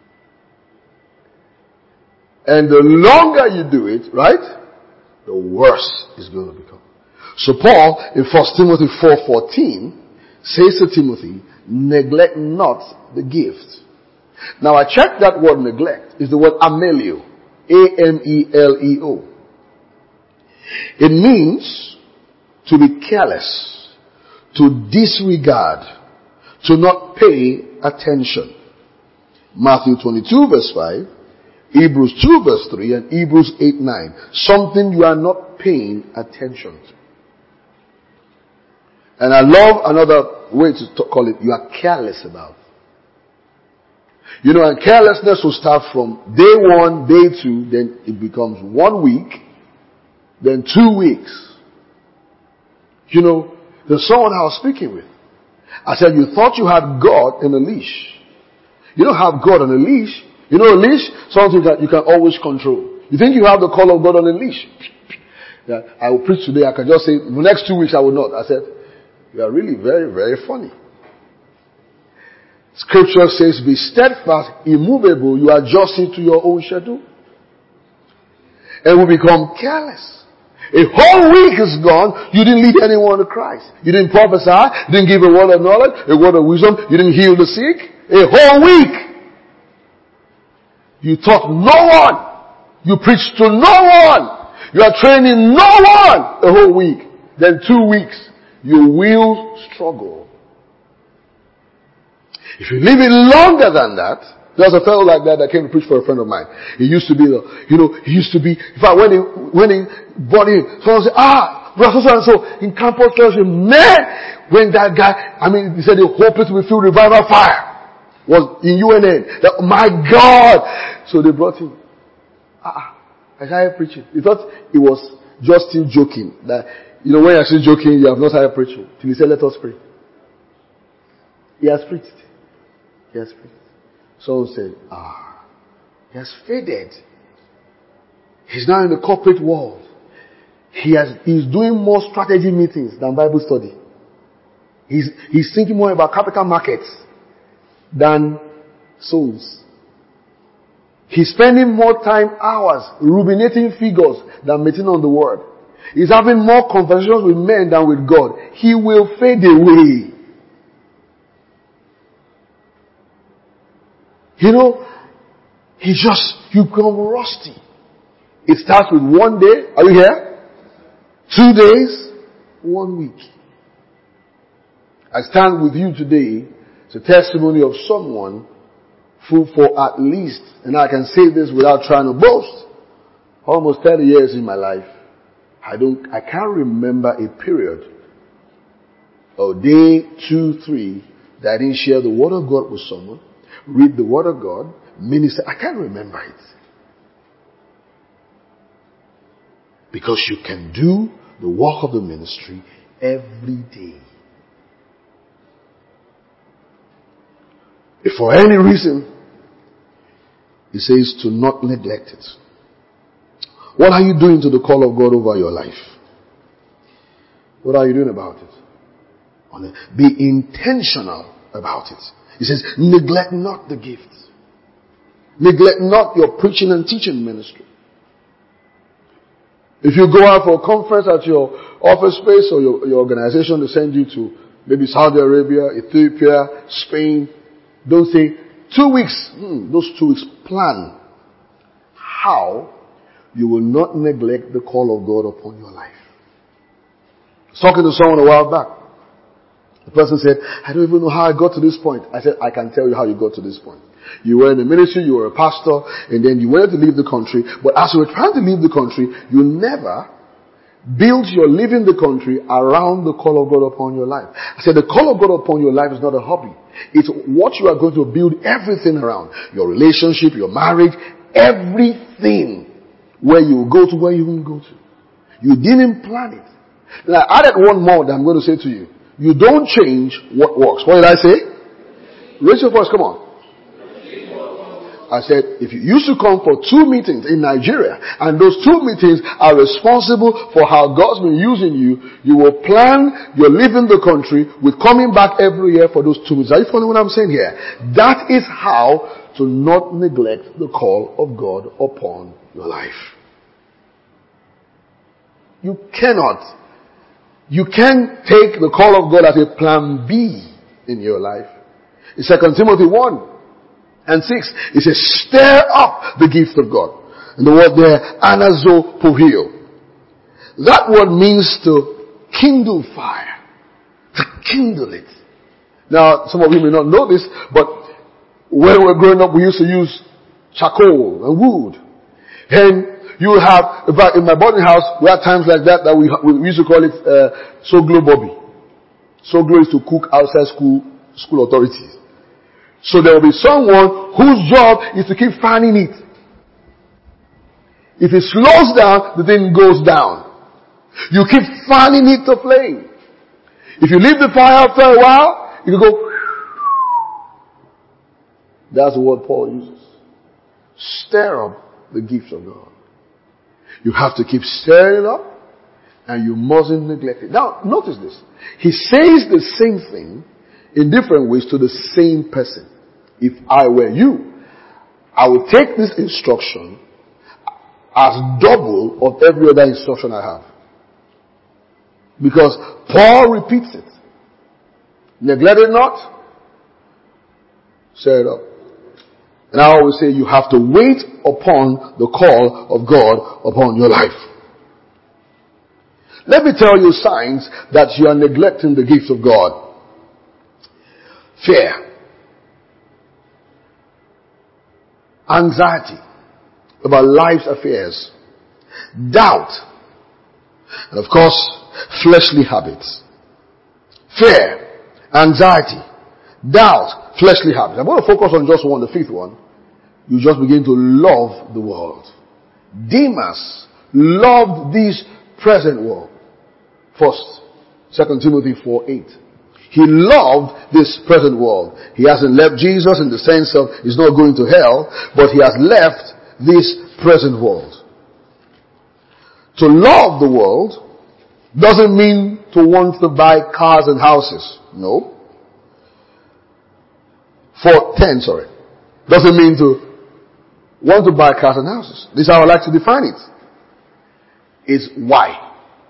And the longer you do it, right, the worse it's going to become. So Paul, in 1 Timothy 4:14, says to Timothy, neglect not the gift. Now I checked that word neglect. It's the word amelio. A-M-E-L-E-O. It means to be careless, to disregard, to not pay attention. Matthew 22 verse 5, Hebrews 2 verse 3, and Hebrews 8:9. Something you are not paying attention to. And I love another way to call it, you are careless about. You know, and carelessness will start from day 1, day 2, then it becomes 1 week, then 2 weeks. You know, there's someone I was speaking with. I said, you thought you had God in a leash. You don't have God on a leash. You know a leash? Something that you can always control. You think you have the call of God on a leash. Yeah, I will preach today. I can just say, the next 2 weeks I will not. I said, you are really very, very funny. Scripture says, be steadfast, immovable. You adjust it to your own schedule. And we become careless. A whole week is gone. You didn't lead anyone to Christ. You didn't prophesy. You didn't give a word of knowledge, a word of wisdom. You didn't heal the sick. A whole week. You taught no one. You preached to no one. You are training no one a whole week. Then 2 weeks, you will struggle. If you leave it longer than that, there's a fellow like that came to preach for a friend of mine. He used to be in fact, when he brought him, someone said, brother so and so in campus church, man, when that guy, he said the whole place will feel revival fire was in UNN. That, my God! So they brought him. I started preaching. He thought it was just still joking. That, when you're still joking, you have not started preaching. Till he said, let us pray. He has preached. Yes, please. Someone said, he has faded. He's now in the corporate world. He's doing more strategy meetings than Bible study. He's thinking more about capital markets than souls. He's spending more hours ruminating figures than meditating on the word. He's having more conversations with men than with God. He will fade away. You become rusty. It starts with 1 day. Are you here? 2 days. 1 week. I stand with you today. It's a testimony of someone who for at least, and I can say this without trying to boast, almost 30 years in my life, I can't remember a period, or day 2, 3, that I didn't share the word of God with someone, read the word of God, minister. I can't remember it. Because you can do the work of the ministry every day. If for any reason, he says to not neglect it. What are you doing to the call of God over your life? What are you doing about it? Be intentional about it. He says, neglect not the gifts. Neglect not your preaching and teaching ministry. If you go out for a conference at your office space or your organization, they send you to maybe Saudi Arabia, Ethiopia, Spain, don't say 2 weeks. Those 2 weeks, plan how you will not neglect the call of God upon your life. I was talking to someone a while back. The person said, I don't even know how I got to this point. I said, I can tell you how you got to this point. You were in the ministry, you were a pastor, and then you wanted to leave the country. But as you were trying to leave the country, you never built your leaving the country around the call of God upon your life. I said, the call of God upon your life is not a hobby. It's what you are going to build everything around. Your relationship, your marriage, everything. Where you go to, where you won't go to. You didn't plan it. Now, I added one more that I'm going to say to you. You don't change what works. What did I say? Raise your voice, come on. I said, if you used to come for 2 meetings in Nigeria, and those 2 meetings are responsible for how God's been using you, you will plan your leaving the country with coming back every year for those 2 meetings. Are you following what I'm saying here? That is how to not neglect the call of God upon your life. You can't take the call of God as a plan B in your life. In 2 Timothy 1:6, it says, stir up the gift of God. And the word there, anazopohio. That word means to kindle fire. To kindle it. Now, some of you may not know this, but When we were growing up, we used to use charcoal and wood. And you have, in fact, in my boarding house, we had times like that we used to call it Soglo Bobby. Soglo is to cook outside school authorities. So there will be someone whose job is to keep fanning it. If it slows down, the thing goes down. You keep fanning it to flame. If you leave the fire after a while, it will go. That's the word Paul uses. Stir up the gifts of God. You have to keep stirring it up, and you mustn't neglect it. Now, notice this. He says the same thing in different ways to the same person. If I were you, I would take this instruction as double of every other instruction I have. Because Paul repeats it. Neglect it not. Stir it up. And I always say you have to wait upon the call of God upon your life. Let me tell you signs that you are neglecting the gifts of God. Fear. Anxiety about life's affairs. Doubt. And of course, fleshly habits. Fear. Anxiety. Doubt. Fleshly habits. I'm going to focus on just one, the fifth one. You just begin to love the world. Demas loved this present world. First, 2 Timothy 4:8. He loved this present world. He hasn't left Jesus in the sense of he's not going to hell, but he has left this present world. To love the world doesn't mean to want to buy cars and houses. No. Doesn't mean to want to buy cars and houses. This is how I like to define it. It's why.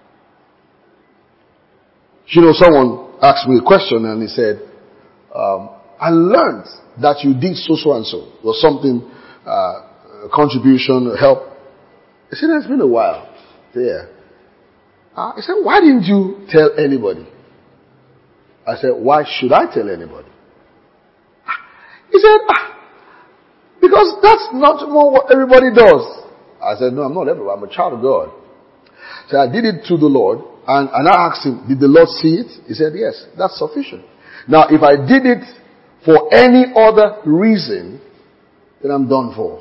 You know, someone asked me a question and he said, I learned that you did so and so, or something, a contribution, help. I said, it's been a while. Yeah. He said, why didn't you tell anybody? I said, why should I tell anybody? He said, because that's not what everybody does. I said, no, I'm not everybody. I'm a child of God. So I did it to the Lord, and I asked him, did the Lord see it? He said, yes, that's sufficient. Now, if I did it for any other reason, then I'm done for.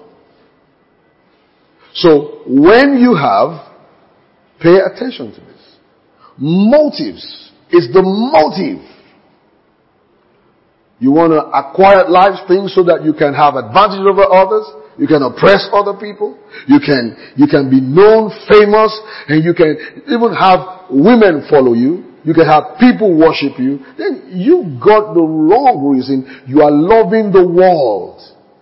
So, when you have, pay attention to this. Motives is the motive. You want to acquire life things so that you can have advantage over others. You can oppress other people. You can be known, famous, and you can even have women follow you. You can have people worship you. Then you got the wrong reason. You are loving the world.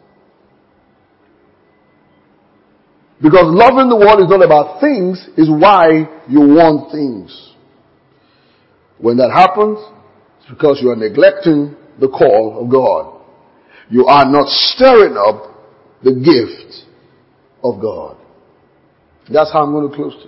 Because loving the world is not about things, it's why you want things. When that happens, it's because you are neglecting the call of God. You are not stirring up the gift of God. That's how I'm going to close to.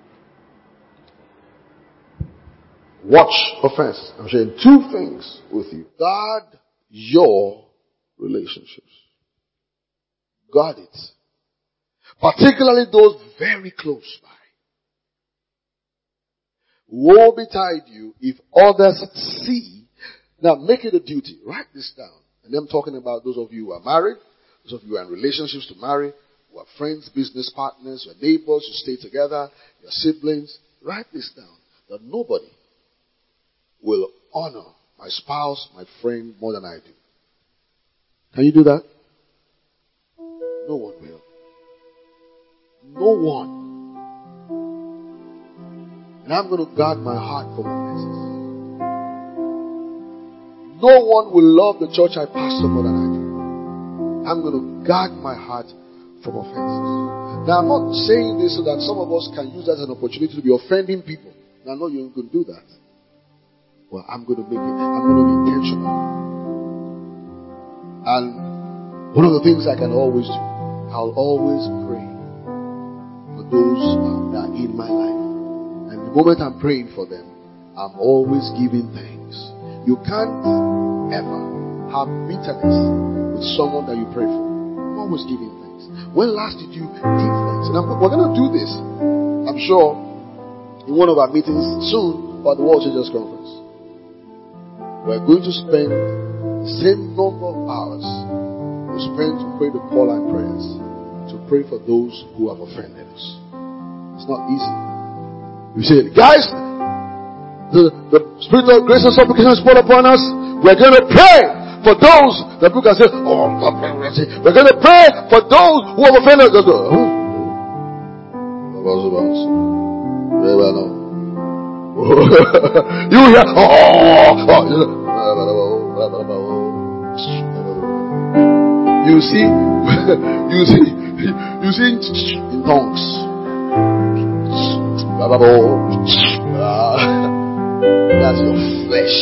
Watch offenses. I'm sharing two things with you. Guard your relationships. Guard it. Particularly those very close by. Woe betide you if others see. Now make it a duty. Write this down. And I'm talking about those of you who are married, those of you who are in relationships to marry, who are friends, business partners, your neighbors, you stay together, your siblings. Write this down. That nobody will honor my spouse, my friend, more than I do. Can you do that? No one will. No one. And I'm going to guard my heart from offenses. No one will love the church I pastor more than I do. I'm going to guard my heart from offenses. Now, I'm not saying this so that some of us can use that as an opportunity to be offending people. Now, I know you're going to do that. Well, I'm going to make it. I'm going to be intentional. And one of the things I can always do, I'll always pray for those that are in my life. And the moment I'm praying for them, I'm always giving thanks. You can't ever have bitterness with someone that you pray for. I'm always giving thanks. When last did you give thanks? And we're going to do this, I'm sure, in one of our meetings soon about the World Changers Conference. We're going to spend the same number of hours we spend to pray the call line prayers, to pray for those who have offended us. It's not easy. You say, guys, the spirit of grace and supplication is poured upon us. We're going to pray for those that people can say, oh, we're going to pray for those who have offended us. You hear, you see in tongues. That's your flesh.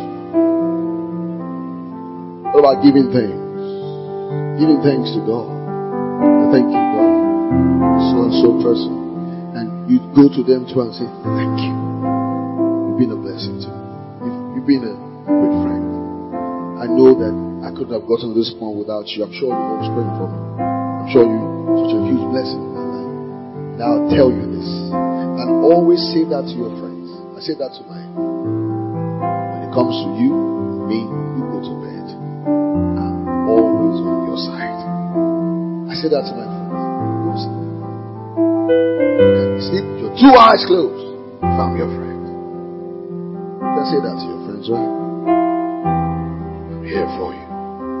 What about giving thanks? Giving thanks to God. Thank you, God. So and so person. And you go to them too and say, thank you. You've been a blessing to me. You've been a great friend. I know that I couldn't have gotten to this point without you. I'm sure you're always praying for me. I'm sure you're such a huge blessing in my life. And I'll tell you this. And always say that to your friends. I say that to mine. When it comes to you, me, you go to bed. I'm always on your side. I say that to my friends. Go sleep. You can sleep with your 2 eyes closed if I'm your friend. You can say that to your friends, right? I'm here for you.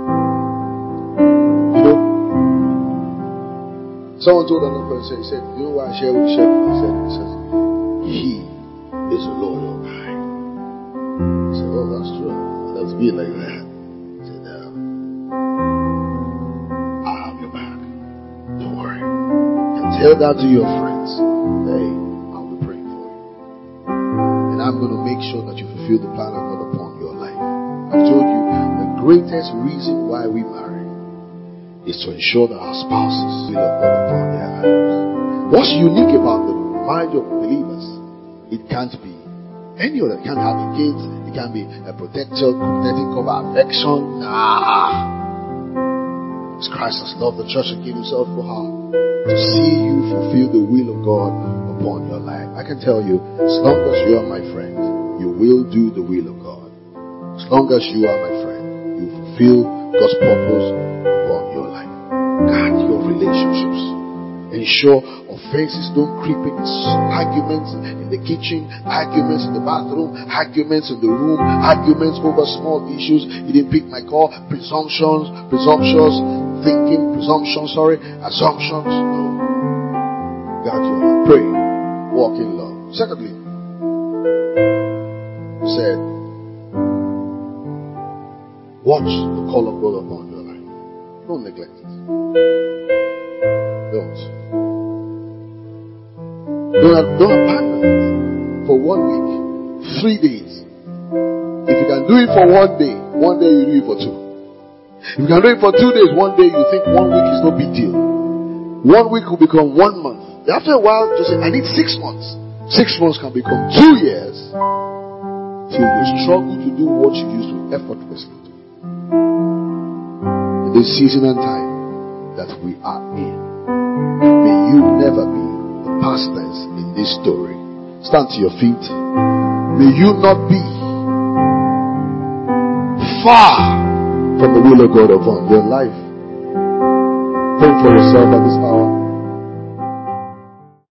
You know, someone told another person, he said, you know why I share with the shepherd? He says, he is a loyal guy. I said, oh, that's true. Let's be like that. I said, I have your back. Don't worry. And tell that to your friends. Hey, I'll be praying for you. And I'm going to make sure that you fulfill the plan of God upon your life. I've told you, the greatest reason why we marry is to ensure that our spouses will have God upon their lives. What's unique about the marriage of believers? It can't be any other. It can't have a gate. It can't be a protective cover, affection. Nah. Because Christ has loved the church and gave himself for her to see you fulfill the will of God upon your life. I can tell you, as long as you are my friend, you will do the will of God. As long as you are my friend, you fulfill God's purpose upon your life. Guard your relationships. Ensure offenses don't creep in. Arguments in the kitchen, arguments in the bathroom, arguments in the room, arguments over small issues. You didn't pick my call. Assumptions. No. God, you are. Pray. Walk in love. Secondly, he said, watch the call of God upon your life. Don't neglect it. Don't abandon it for 1 week, 3 days. If you can do it for 1 day, 1 day you do it for 2. If you can do it for 2 days, 1 day you think 1 week is no big deal. 1 week will become 1 month. After a while, just say, I need 6 months. 6 months can become 2 years till you struggle to do what you used to effortlessly do. In this season and time that we are in, may you never be the past tense in this story. Stand to your feet. May you not be far from the will of God upon your life. Pray for yourself at this hour.